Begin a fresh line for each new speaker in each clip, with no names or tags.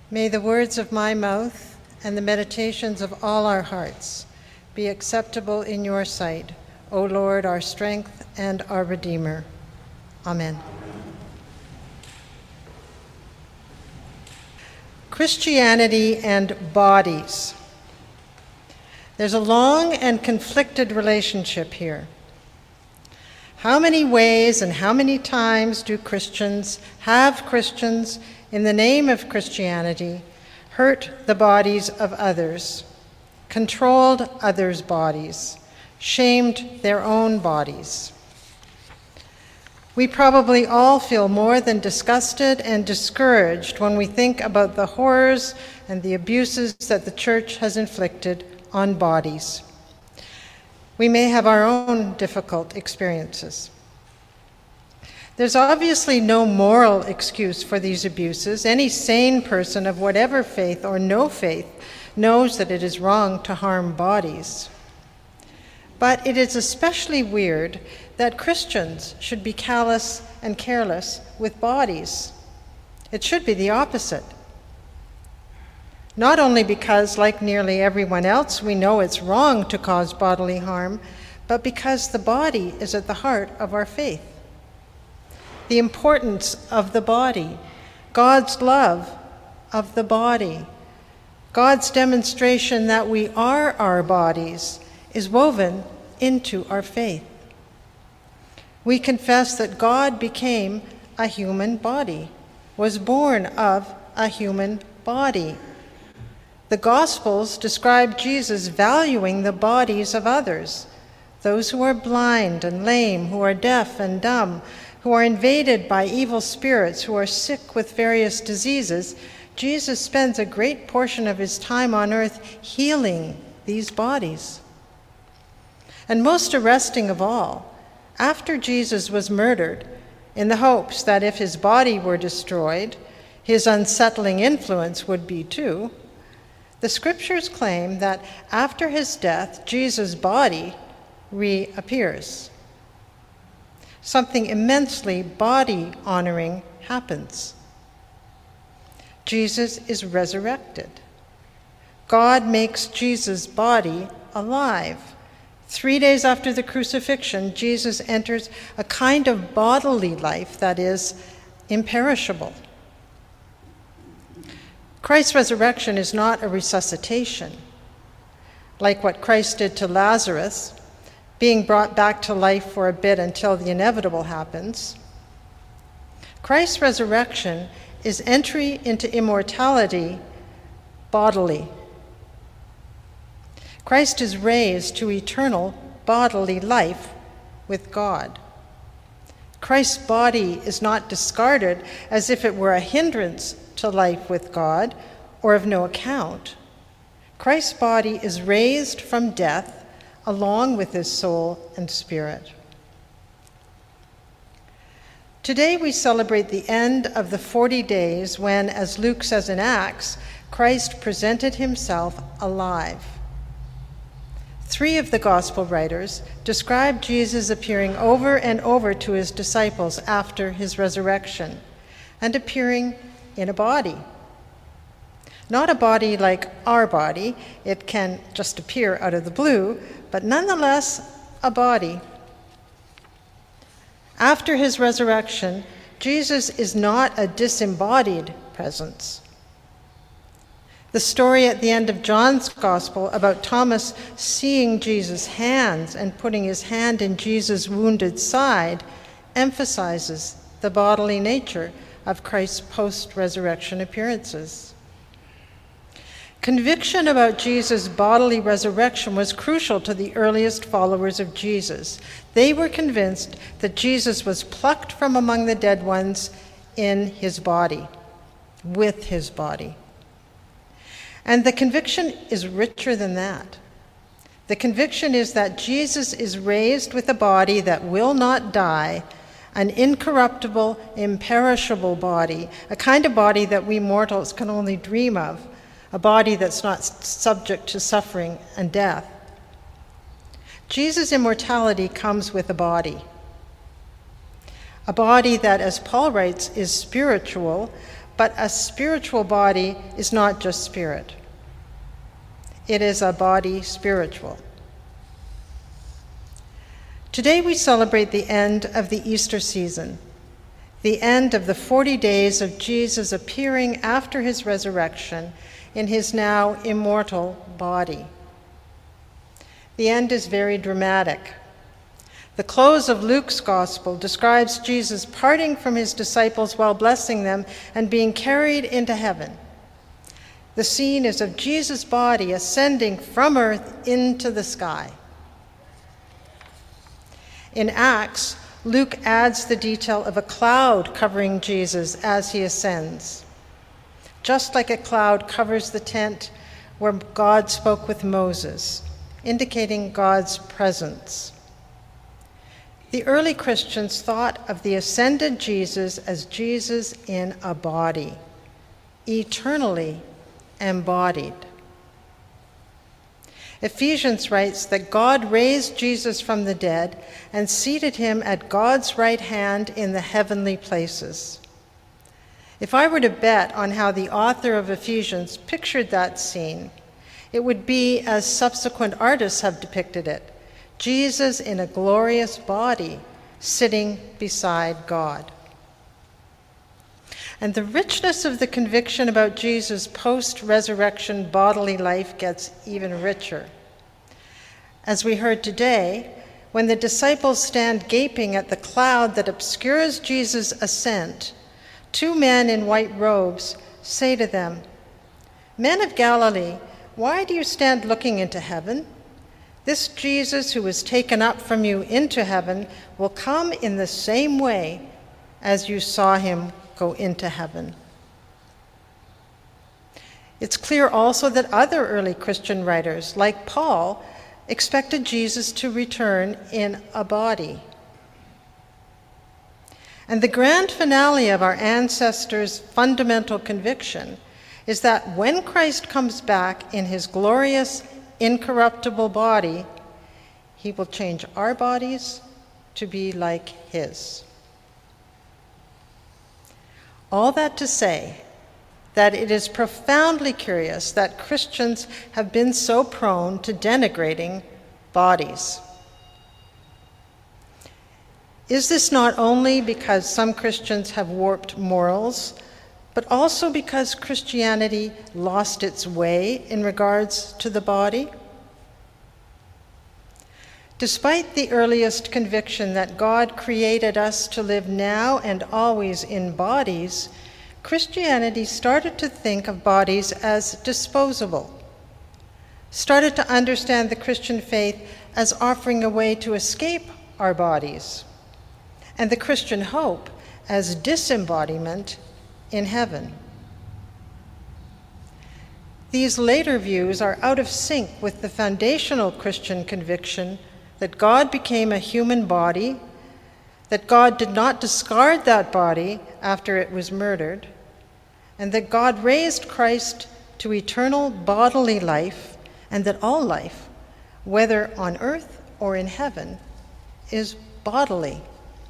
May the words of my mouth and the meditations of all our hearts be acceptable in your sight, O Lord, our strength and our Redeemer. Amen. Christianity and bodies. There's a long and conflicted relationship here. How many ways and how many times do Christians, in the name of Christianity, hurt the bodies of others, controlled others' bodies, shamed their own bodies? We probably all feel more than disgusted and discouraged when we think about the horrors and the abuses that the church has inflicted on bodies. We may have our own difficult experiences. There's obviously no moral excuse for these abuses. Any sane person of whatever faith or no faith knows that it is wrong to harm bodies. But it is especially weird that Christians should be callous and careless with bodies. It should be the opposite. Not only because, like nearly everyone else, we know it's wrong to cause bodily harm, but because the body is at the heart of our faith. The importance of the body, God's love of the body, God's demonstration that we are our bodies is woven into our faith. We confess that God became a human body, was born of a human body. The Gospels describe Jesus valuing the bodies of others, those who are blind and lame, who are deaf and dumb, who are invaded by evil spirits, who are sick with various diseases. Jesus spends a great portion of his time on earth healing these bodies. And most arresting of all, after Jesus was murdered, in the hopes that if his body were destroyed, his unsettling influence would be too, the scriptures claim that after his death, Jesus' body reappears. Something immensely body-honoring happens. Jesus is resurrected. God makes Jesus' body alive. 3 days after the crucifixion, Jesus enters a kind of bodily life that is imperishable. Christ's resurrection is not a resuscitation, like what Christ did to Lazarus, being brought back to life for a bit until the inevitable happens. Christ's resurrection is entry into immortality bodily. Christ is raised to eternal bodily life with God. Christ's body is not discarded as if it were a hindrance to life with God or of no account. Christ's body is raised from death along with his soul and spirit. Today we celebrate the end of the 40 days when, as Luke says in Acts, Christ presented himself alive. 3 of the gospel writers describe Jesus appearing over and over to his disciples after his resurrection and appearing in a body. Not a body like our body, it can just appear out of the blue, but nonetheless a body. After his resurrection, Jesus is not a disembodied presence. The story at the end of John's Gospel about Thomas seeing Jesus' hands and putting his hand in Jesus' wounded side emphasizes the bodily nature of Christ's post-resurrection appearances. Conviction about Jesus' bodily resurrection was crucial to the earliest followers of Jesus. They were convinced that Jesus was plucked from among the dead ones in his body, with his body. And the conviction is richer than that. The conviction is that Jesus is raised with a body that will not die, an incorruptible, imperishable body, a kind of body that we mortals can only dream of, a body that's not subject to suffering and death. Jesus' immortality comes with a body that, as Paul writes, is spiritual, but a spiritual body is not just spirit. It is a body spiritual. Today we celebrate the end of the Easter season, the end of the 40 days of Jesus appearing after his resurrection in his now immortal body. The end is very dramatic. The close of Luke's gospel describes Jesus parting from his disciples while blessing them and being carried into heaven. The scene is of Jesus' body ascending from earth into the sky. In Acts, Luke adds the detail of a cloud covering Jesus as he ascends, just like a cloud covers the tent where God spoke with Moses, indicating God's presence. The early Christians thought of the ascended Jesus as Jesus in a body, eternally embodied. Ephesians writes that God raised Jesus from the dead and seated him at God's right hand in the heavenly places. If I were to bet on how the author of Ephesians pictured that scene, it would be as subsequent artists have depicted it: Jesus in a glorious body sitting beside God. And the richness of the conviction about Jesus' post-resurrection bodily life gets even richer. As we heard today, when the disciples stand gaping at the cloud that obscures Jesus' ascent, two men in white robes say to them, "Men of Galilee, why do you stand looking into heaven? This Jesus who was taken up from you into heaven will come in the same way as you saw him go into heaven." It's clear also that other early Christian writers, like Paul, expected Jesus to return in a body. And the grand finale of our ancestors' fundamental conviction is that when Christ comes back in his glorious, incorruptible body, he will change our bodies to be like his. All that to say that it is profoundly curious that Christians have been so prone to denigrating bodies. Is this not only because some Christians have warped morals, but also because Christianity lost its way in regards to the body? Despite the earliest conviction that God created us to live now and always in bodies, Christianity started to think of bodies as disposable, started to understand the Christian faith as offering a way to escape our bodies, and the Christian hope as disembodiment in heaven. These later views are out of sync with the foundational Christian conviction that God became a human body, that God did not discard that body after it was murdered, and that God raised Christ to eternal bodily life, and that all life, whether on earth or in heaven, is bodily.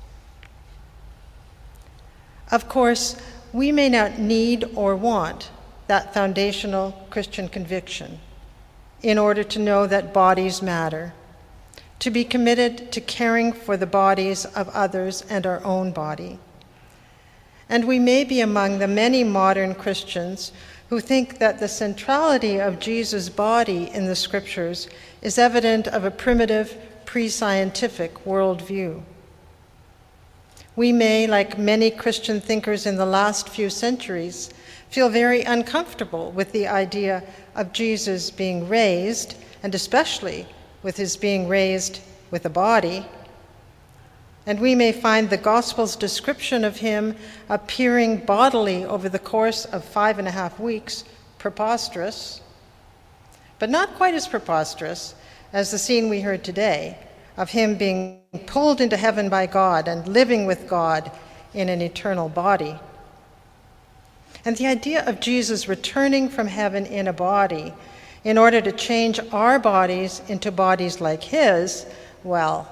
Of course, we may not need or want that foundational Christian conviction in order to know that bodies matter, to be committed to caring for the bodies of others and our own body. And we may be among the many modern Christians who think that the centrality of Jesus' body in the scriptures is evident of a primitive, pre-scientific worldview. We may, like many Christian thinkers in the last few centuries, feel very uncomfortable with the idea of Jesus being raised, and especially with his being raised with a body. And we may find the Gospel's description of him appearing bodily over the course of 5.5 weeks preposterous, but not quite as preposterous as the scene we heard today of him being pulled into heaven by God and living with God in an eternal body. And the idea of Jesus returning from heaven in a body in order to change our bodies into bodies like his, well,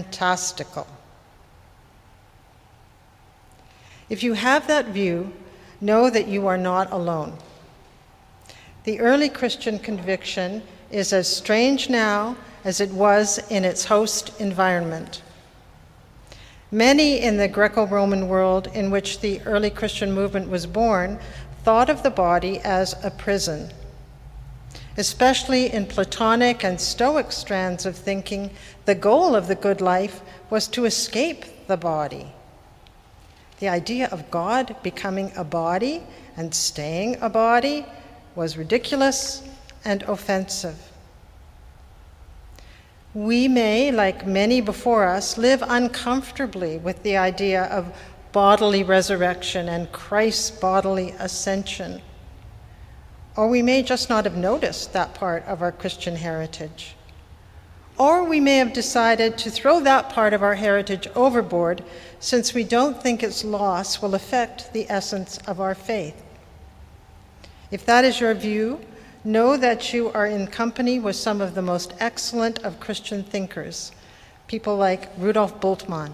fantastical. If you have that view, know that you are not alone. The early Christian conviction is as strange now as it was in its host environment. Many in the Greco-Roman world in which the early Christian movement was born thought of the body as a prison. Especially in Platonic and Stoic strands of thinking, the goal of the good life was to escape the body. The idea of God becoming a body and staying a body was ridiculous and offensive. We may, like many before us, live uncomfortably with the idea of bodily resurrection and Christ's bodily ascension. Or we may just not have noticed that part of our Christian heritage. Or we may have decided to throw that part of our heritage overboard since we don't think its loss will affect the essence of our faith. If that is your view, know that you are in company with some of the most excellent of Christian thinkers, people like Rudolf Bultmann.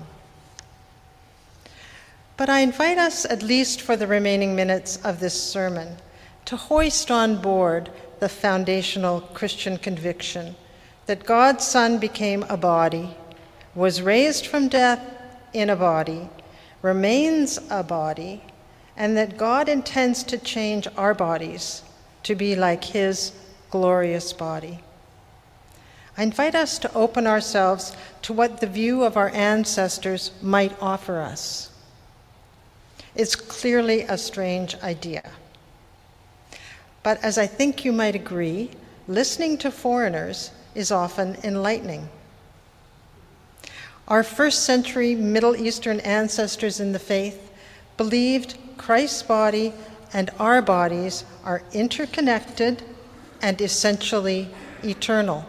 But I invite us, at least for the remaining minutes of this sermon, to hoist on board the foundational Christian conviction that God's Son became a body, was raised from death in a body, remains a body, and that God intends to change our bodies to be like his glorious body. I invite us to open ourselves to what the view of our ancestors might offer us. It's clearly a strange idea. But as I think you might agree, listening to foreigners is often enlightening. Our first-century Middle Eastern ancestors in the faith believed Christ's body and our bodies are interconnected and essentially eternal.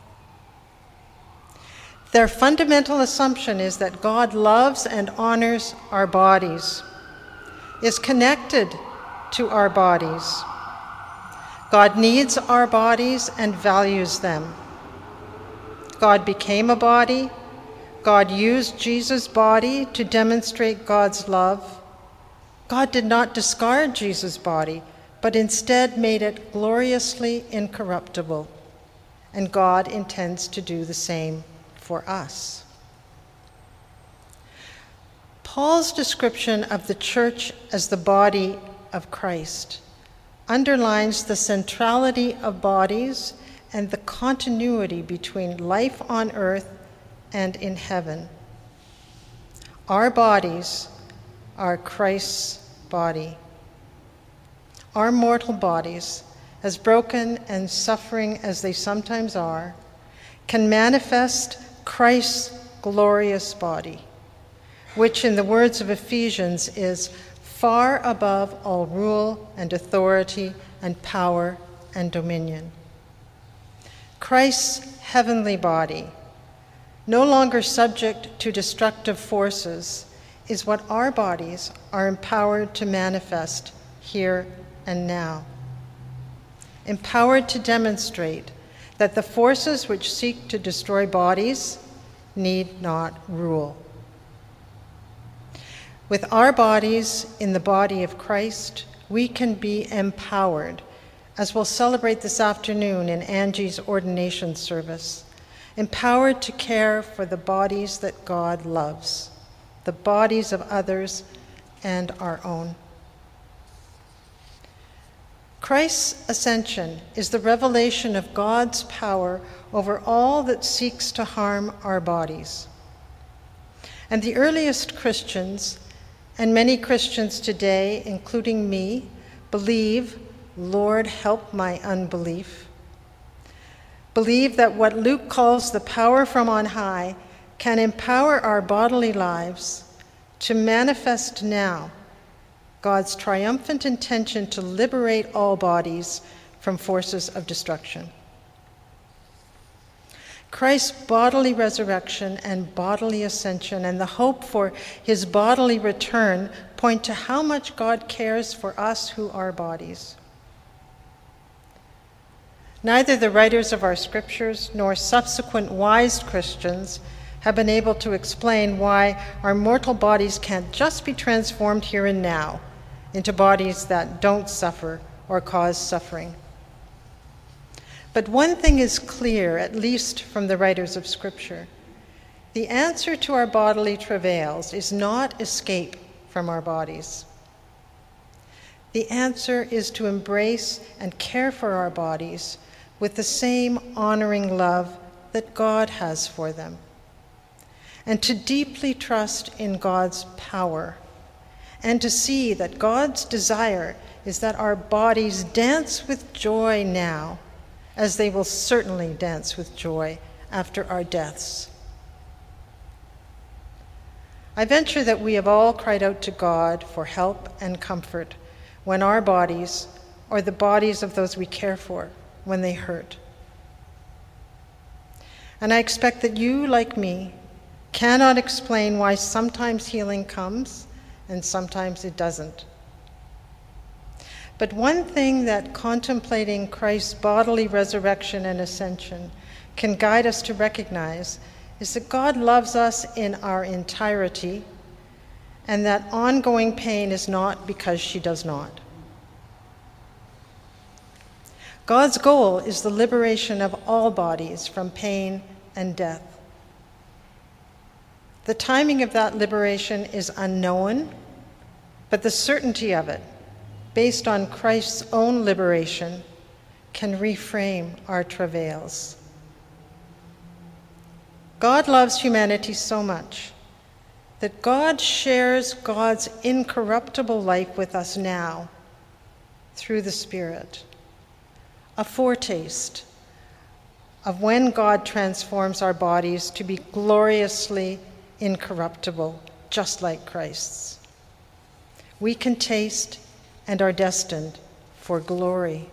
Their fundamental assumption is that God loves and honors our bodies, is connected to our bodies. God needs our bodies and values them. God became a body. God used Jesus' body to demonstrate God's love. God did not discard Jesus' body, but instead made it gloriously incorruptible. And God intends to do the same for us. Paul's description of the church as the body of Christ underlines the centrality of bodies and the continuity between life on earth and in heaven. Our bodies are Christ's body. Our mortal bodies, as broken and suffering as they sometimes are, can manifest Christ's glorious body, which in the words of Ephesians is far above all rule and authority and power and dominion. Christ's heavenly body, no longer subject to destructive forces, is what our bodies are empowered to manifest here and now. Empowered to demonstrate that the forces which seek to destroy bodies need not rule. With our bodies in the body of Christ, we can be empowered, as we'll celebrate this afternoon in Angie's ordination service, empowered to care for the bodies that God loves, the bodies of others and our own. Christ's ascension is the revelation of God's power over all that seeks to harm our bodies. And the earliest Christians, and many Christians today, including me, believe, Lord, help my unbelief. Believe that what Luke calls the power from on high can empower our bodily lives to manifest now God's triumphant intention to liberate all bodies from forces of destruction. Christ's bodily resurrection and bodily ascension and the hope for his bodily return point to how much God cares for us who are bodies. Neither the writers of our scriptures nor subsequent wise Christians have been able to explain why our mortal bodies can't just be transformed here and now into bodies that don't suffer or cause suffering. But one thing is clear, at least from the writers of Scripture. The answer to our bodily travails is not escape from our bodies. The answer is to embrace and care for our bodies with the same honoring love that God has for them, and to deeply trust in God's power, and to see that God's desire is that our bodies dance with joy now, as they will certainly dance with joy after our deaths. I venture that we have all cried out to God for help and comfort when our bodies, or the bodies of those we care for, when they hurt. And I expect that you, like me, cannot explain why sometimes healing comes and sometimes it doesn't. But one thing that contemplating Christ's bodily resurrection and ascension can guide us to recognize is that God loves us in our entirety, and that ongoing pain is not because she does not. God's goal is the liberation of all bodies from pain and death. The timing of that liberation is unknown, but the certainty of it, based on Christ's own liberation, can reframe our travails. God loves humanity so much that God shares God's incorruptible life with us now through the Spirit, a foretaste of when God transforms our bodies to be gloriously incorruptible, just like Christ's. We can taste and are destined for glory.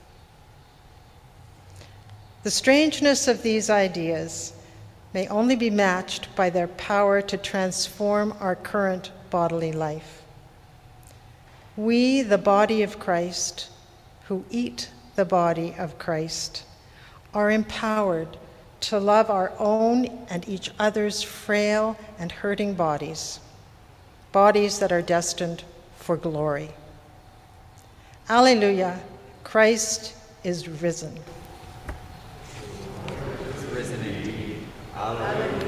The strangeness of these ideas may only be matched by their power to transform our current bodily life. We, the body of Christ, who eat the body of Christ, are empowered to love our own and each other's frail and hurting bodies, bodies that are destined for glory. Alleluia, Christ is risen.
Is risen indeed. Alleluia.